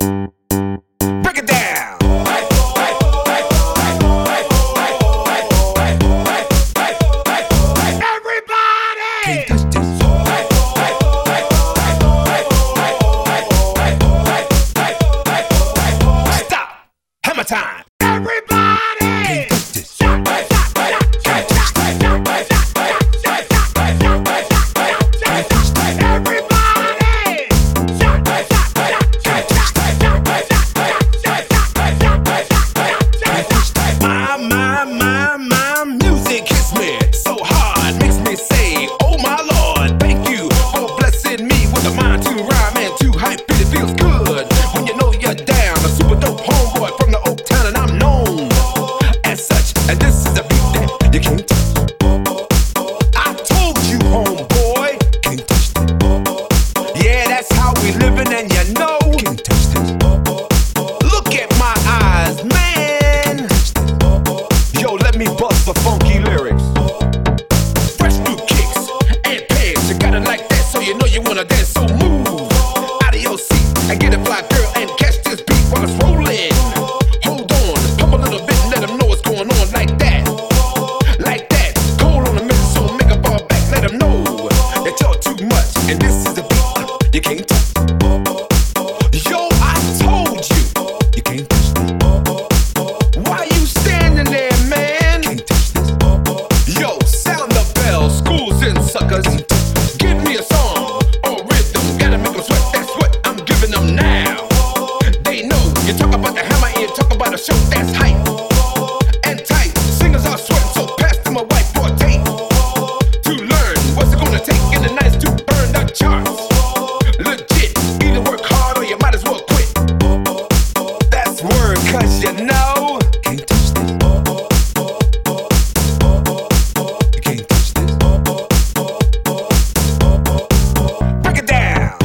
Break it down. Everybody! Can't touch this. Stop. Hammer time. Everybody! Can't touch this. My music hits me so hard, makes me say, oh my Lord, thank you for blessing me with a mind to rhyme and to hype it. It feels good when you know you're down. A super dope homeboy from the Oak Town, and I'm known as such. And this is a beat that you can't touch. I told you, homeboy, can't touch this. Yeah, that's how we living, and you know, can't touch this. Look at my eyes, man. Yo, let me bust the funky lyrics. Fresh new kicks and pegs. You got it like that, so you know you wanna dance. So move out of your seat and get a fly girl and catch this beat while it's rolling. Hold on, pump a little bit and let them know what's going on. Like that, like that. Cold on the middle, so make a ball back. Let them know that you're too much. And this is a beat you can't touch. Yo, I told you, you can't touch this. Why you standing there, man? Can't touch this. Yo, sound the bell, schools and suckers. Give me a song or rhythm, gotta make them sweat. That's what I'm giving them now. They know you talk about the hammer and you talk about a show that's hype and tight. Singers are sweating, so pass them a whiteboard tape to learn what's it gonna take in the nights to burn the charts. Legit, either work hard or you might as well quit. That's word, cause you know can't touch this. You can't touch this. Break it down.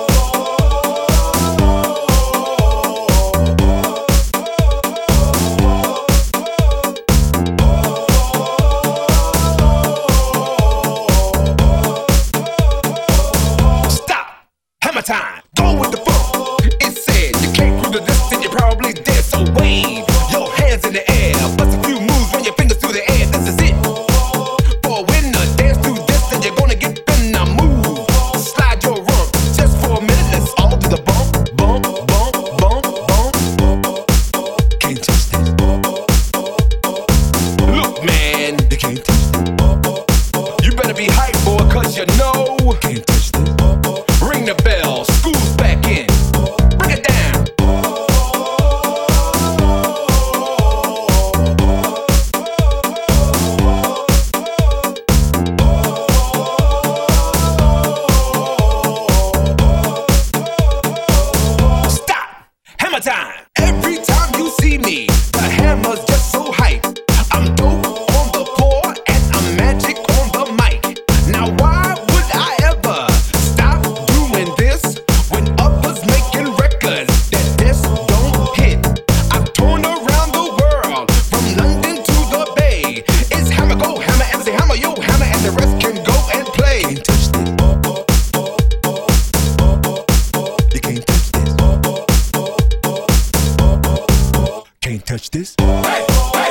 Stop. Hammer time. Go with the flow. It said you can't prove to this, then you're probably dead. So wave your hands in the air. Bust a few moves, run your fingers through the air. This is it. For a winner, dance through this, then you're gonna get in a move. Slide your rump just for a minute. Let's all do the bump, bump, bump, bump, bump. Can't touch this. Look, man, you can't touch this. You better be hype, boy, cause you know can't touch this. Ring the bell, school's back in. Break it down. Stop. Hammer time. Every time you see me, the hammer's just so hype. I'm dope on the floor and I'm magic on the mic. Now why would I ever stop doing this when others making records that this don't hit? I've torn around the world from London to the Bay. It's hammer, go hammer, and say hammer, yo hammer, and the rest can go and play. Can't touch this. You can't touch this. Can't touch this.